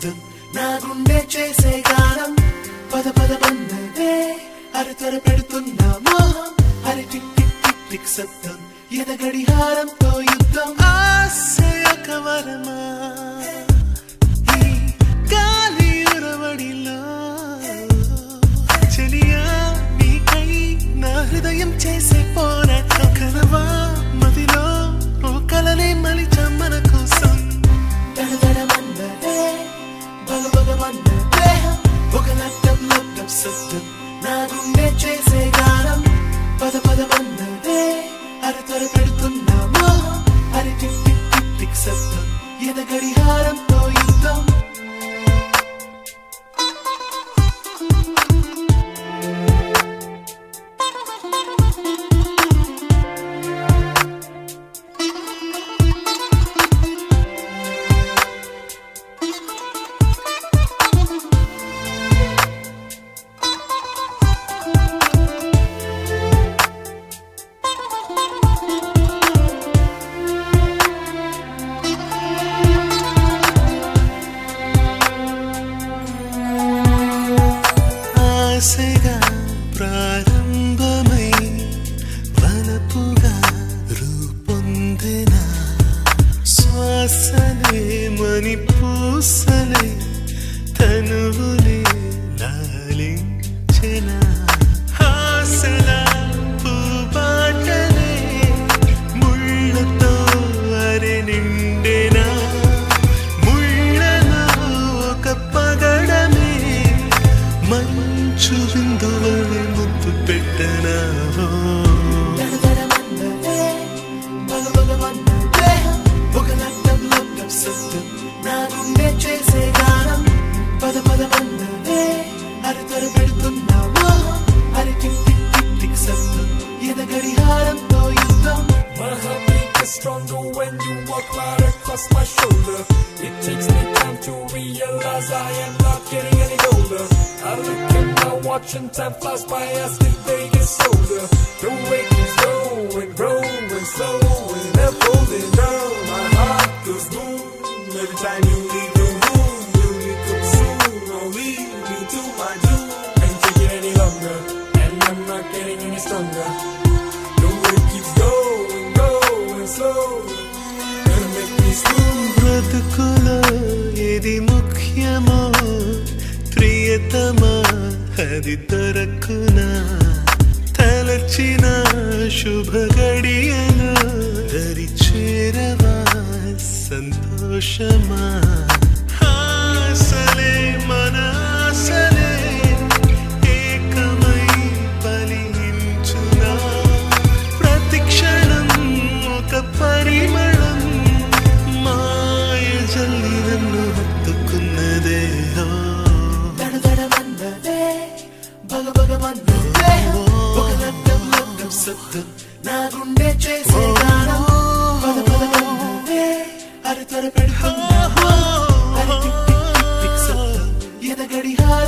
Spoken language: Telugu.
శబ్దం నా గుండె చేసే గానం పద పద పన్నదే అరి త్వర పెడుతున్నా మోహం అరి టిక్ టిక్ టిక్ టిక్ శబ్దం ఎద గడియారంతో యుద్ధం ఆశయ కవరమా ఈ గాలి ఉరవడిలో చెలియా నీకై నా హృదయం చేసే పోరాటం కలవా మదిలో ఓ కలనే మలిచా మన కోసం దడదడమన్నదే భగభగమన్నదే ఒక లట్టం లట్టం శబ్దం నా గుండె చేసే గానం పద పద పన్నదే అరి త్వర పెడుతున్నా మోహం అరి టిక్ టిక్ టిక్ టిక్ శబ్దం ఎద గడియారంతో యుద్ధం ఆశగా ప్రారంభమై వలపుగా రూపొందిన శ్వాసలే మణిపూసలై తనువులే లాలించిన ఆశల పూబాటలే ముళ్ళతో అరె నిండిన ముళ్ళలో ఒక పగడమే మంచు బిందువలే ముద్దు పెట్టనావో దడదడమన్నదే భగభగమన్నదే ఒక లట్టం లట్టం శబ్దం నా గుండె చేసే గానం పద పద పన్నదే అరి త్వర పెడుతున్నా మోహం అరి టిక్ టిక్ టిక్ టిక్ శబ్దం ఎద గడియారంతో యుద్ధం My heartbeat is stronger when you walk right across my shoulder. It takes me time to realize I am not getting any older. I look at my watch and time flies by as the day gets older. The way keeps growing slow, and unfolding down. My heart goes boom every time you leave the room. You come soon, or leave me to my doom. Can't take it any longer, and I'm not getting any stronger. The way keeps going slow, gonna make me slow. బ్రతుకులో ఏది ముఖ్యమో ప్రియతమా అది దొరకునా తలచిన శుభ గడియలో దరి చేరవా సంతోషమా ఆశలే మన ఆశలే ఏకమై ఫలించునా ప్రతి క్షణం ఒక పరిమళం మాయ జల్లి నన్ను హత్తుకున్నదే దడదడమన్నదే భగభగమన్నదే ఒక లట్టం లట్టం శబ్దం నా గుండె చేసే గానం పద పద పన్నదే అరి త్వర పెడుతున్నా అరి టిక్ టిక్ టిక్ టిక్ శబ్దం ఎద గడియారం